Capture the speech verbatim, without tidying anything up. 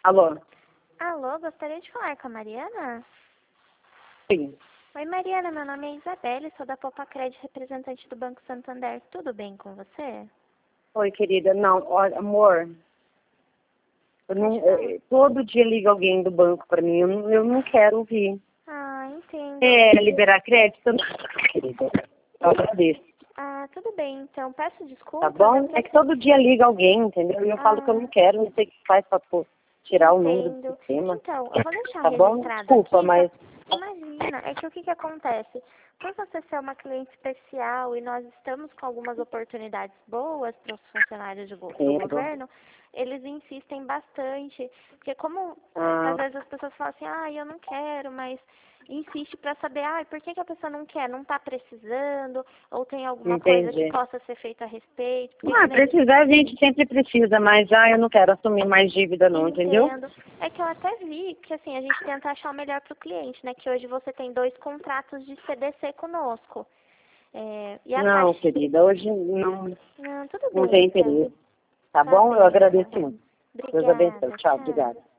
Alô? Alô, gostaria de falar com a Mariana? Sim. Oi, Mariana, meu nome é Isabelle, sou da Popacred, representante do Banco Santander. Tudo bem com você? Oi, querida. Não, olha, amor. Eu não, eu- todo dia liga alguém do banco pra mim. Eu não, eu não quero ouvir. Ah, entendo. É, liberar crédito? Não, querida. Eu agradeço. Ah, tudo bem, então. Peço Tá desculpas. bom? eu É que preciso- todo dia liga alguém, entendeu? E eu falo que eu não Ah, quero, não sei o que faz pra pô, tirar o número do entendo. sistema. Então, eu vou deixar Tá bom? registrado Desculpa, aqui. mas... Pra... Imagina, é que o que que acontece? Por você ser uma cliente especial e nós estamos com algumas oportunidades boas para os funcionários de go- do Sim, governo, eles insistem bastante. Porque como ah, às vezes as pessoas falam assim, ah, eu não quero, mas insiste para saber, ah, por que que a pessoa não quer? Não está precisando? Ou tem alguma coisa que entendi. possa ser feita a respeito? Porque que Ah, nem precisar a gente sempre precisa, mas ah, eu não quero assumir mais dívida não, entendeu? Entendo. É que eu até vi que assim, a gente tenta achar o melhor para o cliente, né? Que hoje você tem dois contratos de C D C conosco. É, e a Não, taxa. querida, hoje não, Não, tudo não bem, tem então. interesse. Tá Tá bom? Eu bem, agradeço então. muito. Deus abençoe. Obrigada, Tchau, tchau. obrigada.